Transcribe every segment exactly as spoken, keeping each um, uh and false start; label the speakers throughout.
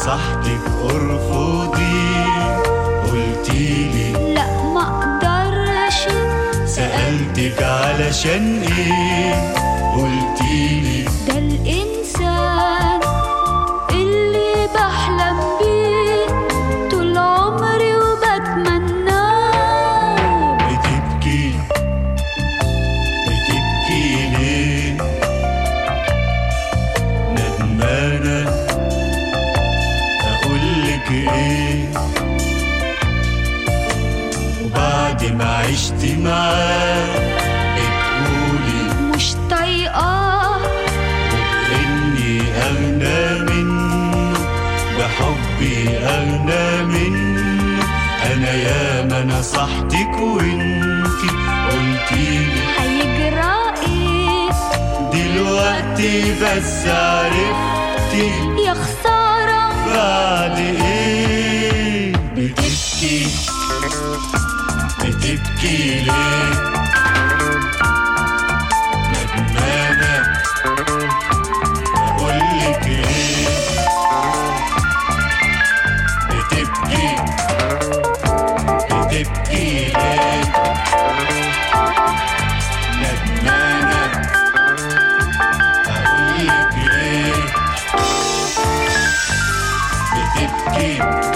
Speaker 1: نصحتك ارفضي، قلتيلي
Speaker 2: لا ما اقدرش.
Speaker 1: سألتك علشان ايه، قلتيلي
Speaker 2: ده الانسان اللي بحلم بيه طول عمري وبتمناه.
Speaker 1: بتبكي بتبكي ليه، ندمانة اقولك ايه، وبعد ما عشتي معاه بتقولي
Speaker 2: مش طايقاه،
Speaker 1: إني أغنى منه، بحبي أغنى منه. أنا ياما نصحتك وإنتي قلتيلي
Speaker 2: هيجرى ايه
Speaker 1: دلوقتي بس عرفتي
Speaker 2: يا خسارة.
Speaker 1: بعد إيه. بتبكي بتبكي ليه، ندمانة أقولك إيه، بتبكي بتبكي ليه، ندمانة أقولك إيه، بتبكي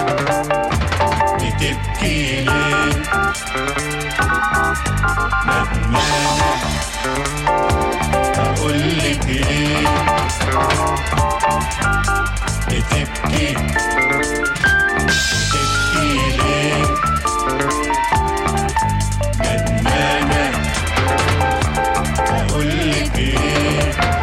Speaker 1: بتبكي ليه، ندمانة